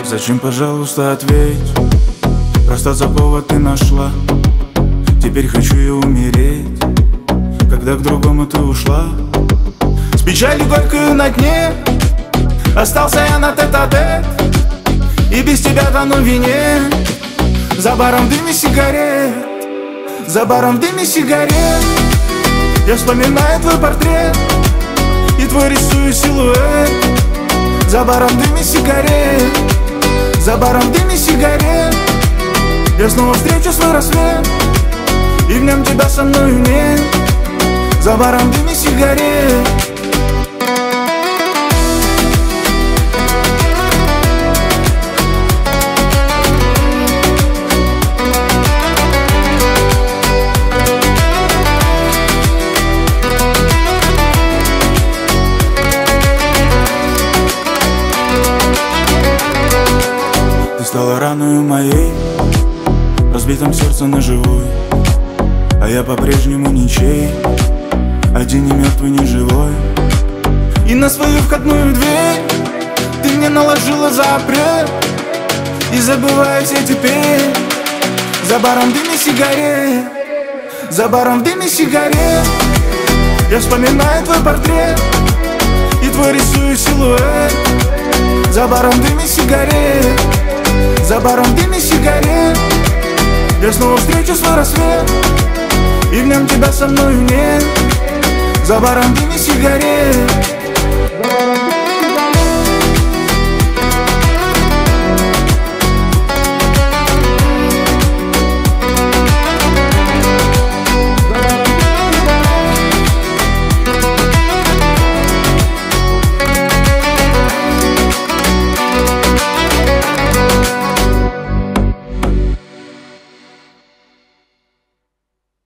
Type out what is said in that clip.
Зачем, пожалуйста, ответь? Расстаться повод ты нашла. Теперь хочу я умереть, когда к другому ты ушла. С печалью горькою на дне остался я на тет-а-тет, и без тебя тону в вине. За баром дым и сигарет, за баром дым и сигарет. Я вспоминаю твой портрет и твой рисую силуэт. За баром дым и сигарет, за баром дым и сигарет. Я снова встречу свой рассвет, и в нем тебя со мною нет. За баром дым и сигарет. Ты стала раною моей, разбитом сердце на живой. А я по-прежнему ничей, один не мертвый, не живой. И на свою входную дверь ты мне наложила запрет, и забываю все теперь. За баром дым и сигарет, за баром дым и сигарет. Я вспоминаю твой портрет и твой рисую силуэт. За баром дым и сигарет, за баром дым и сигарет. Я снова встречу свой рассвет, и в нем тебя со мною нет. За баром дым и сигарет.